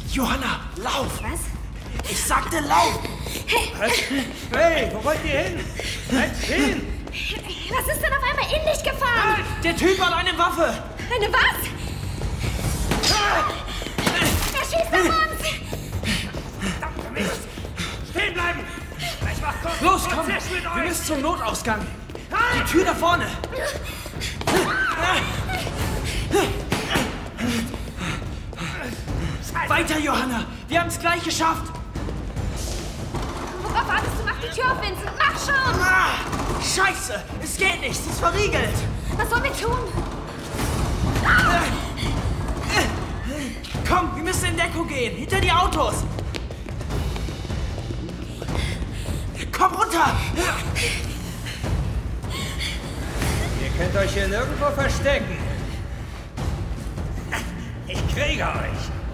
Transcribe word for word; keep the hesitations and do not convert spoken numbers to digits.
Johanna, lauf! Was? Ich sagte lauf! Was? Hey, wo wollt ihr hin? Bleibt stehen! Was ist denn auf einmal in dich gefahren? Der Typ hat eine Waffe! Eine was? Er schießt auf uns! Verdammt Mist! Stehen bleiben! Ich mach kurz Los, und komm! zersch mit Wir euch. müssen zum Notausgang! Die Tür da vorne! Weiter, Johanna! Wir haben es gleich geschafft! Worauf wartest du? Mach die Tür auf, Vincent! Mach schon! Ah, Scheiße! Es geht nicht! Sie ist verriegelt! Was sollen wir tun? Komm, wir müssen in Deckung gehen! Hinter die Autos! Komm runter! Ihr könnt euch hier nirgendwo verstecken. Ich kriege euch.